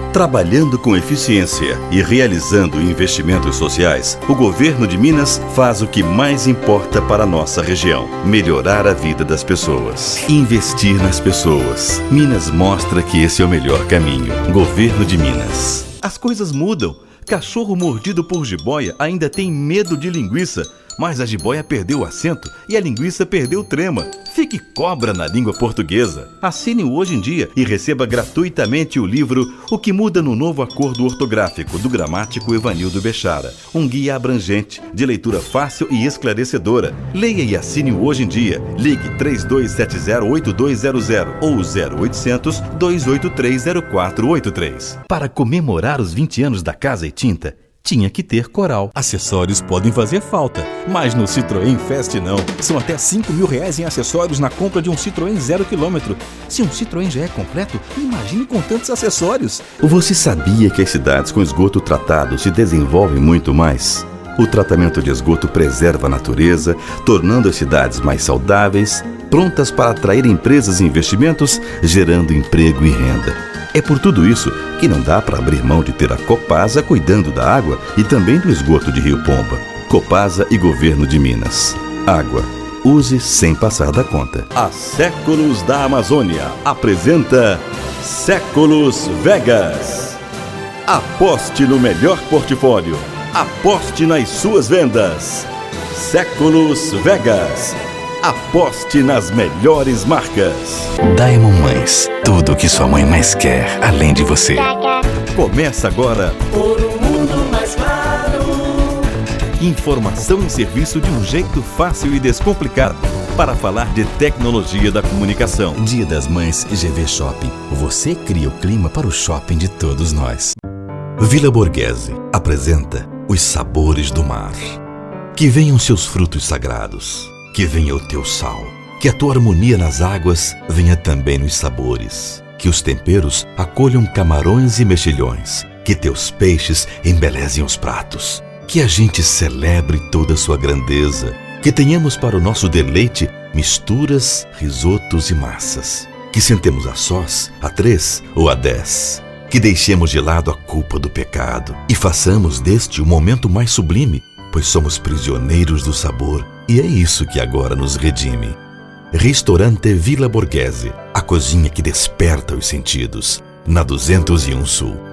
Trabalhando com eficiência e realizando investimentos sociais, o governo de Minas faz o que mais importa para a nossa região: melhorar a vida das pessoas. Investir nas pessoas. Minas mostra que esse é o melhor caminho. Governo de Minas. As coisas mudam. Cachorro mordido por jiboia ainda tem medo de linguiça, mas a jiboia perdeu o acento e a linguiça perdeu o trema. Fique cobra na língua portuguesa. Assine o Hoje em Dia e receba gratuitamente o livro O que Muda no Novo Acordo Ortográfico, do gramático Evanildo Bechara. Um guia abrangente, de leitura fácil e esclarecedora. Leia e assine o Hoje em Dia. Ligue 3270-8200 ou 0800-283-0483. Para comemorar os 20 anos da Casa e Tinta, tinha que ter coral. Acessórios podem fazer falta, mas no Citroën Fest não. São até R$5.000 em acessórios na compra de um Citroën 0 km. Se um Citroën já é completo, imagine com tantos acessórios. Você sabia que as cidades com esgoto tratado se desenvolvem muito mais? O tratamento de esgoto preserva a natureza, tornando as cidades mais saudáveis, prontas para atrair empresas e investimentos, gerando emprego e renda. É por tudo isso que não dá para abrir mão de ter a Copasa cuidando da água e também do esgoto de Rio Pomba. Copasa e Governo de Minas. Água. Use sem passar da conta. A Séculos da Amazônia apresenta Séculos Vegas. Aposte no melhor portfólio. Aposte nas suas vendas. Séculos Vegas. Aposte nas melhores marcas. Diamond Mães. Tudo o que sua mãe mais quer, além de você. Começa agora. Por um mundo mais claro. Informação e serviço de um jeito fácil e descomplicado. Para falar de tecnologia da comunicação. Dia das Mães GV Shopping. Você cria o clima para o shopping de todos nós. Vila Borghese apresenta os sabores do mar. Que venham seus frutos sagrados. Que venha o teu sal, que a tua harmonia nas águas venha também nos sabores, que os temperos acolham camarões e mexilhões, que teus peixes embelezem os pratos, que a gente celebre toda a sua grandeza, que tenhamos para o nosso deleite misturas, risotos e massas, que sentemos a sós, a 3 ou a 10, que deixemos de lado a culpa do pecado e façamos deste o momento mais sublime, pois somos prisioneiros do sabor e é isso que agora nos redime. Restaurante Vila Borghese, a cozinha que desperta os sentidos, na 201 Sul.